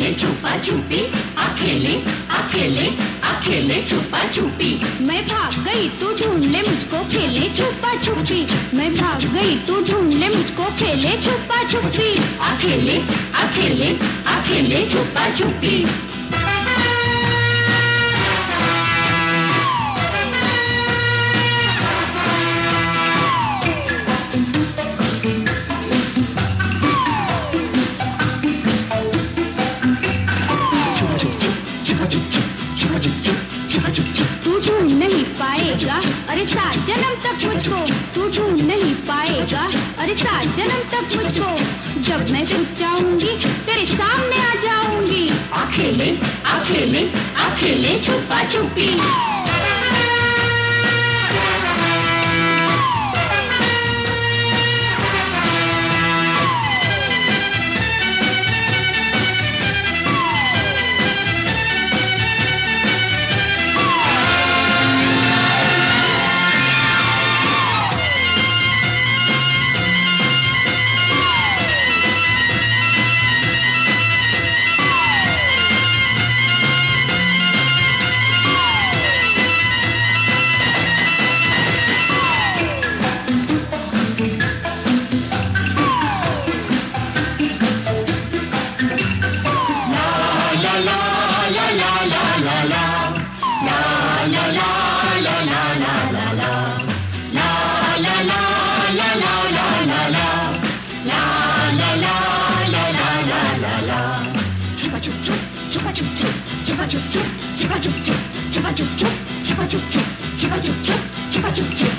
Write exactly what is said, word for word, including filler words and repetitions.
अकेले छुपा छुपी, अकेले अकेले अकेले छुपा छुपी। मैं भाग गई तू ढूंढ ले मुझको, खेले छुपा छुपी। मैं भाग गई तू ढूंढ ले मुझको, खेले छुपा छुपी। अकेले अकेले अकेले छुपा छुपी। तू ढूंढ नहीं पाएगा अरे सात जन्म तक मुझको, तू ढूंढ नहीं पाएगा अरे सात जन्म तक मुझको। जब मैं छुप जाऊंगी तेरे सामने आ जाऊंगी। अकेले अकेले अकेले छुपा छुपी। Chupa chup chup, chupa chup chup, chupa chup chup, chupa chup chup, chupa chup chup, chupa chup chup, chupa chup chup, chupa chup chup.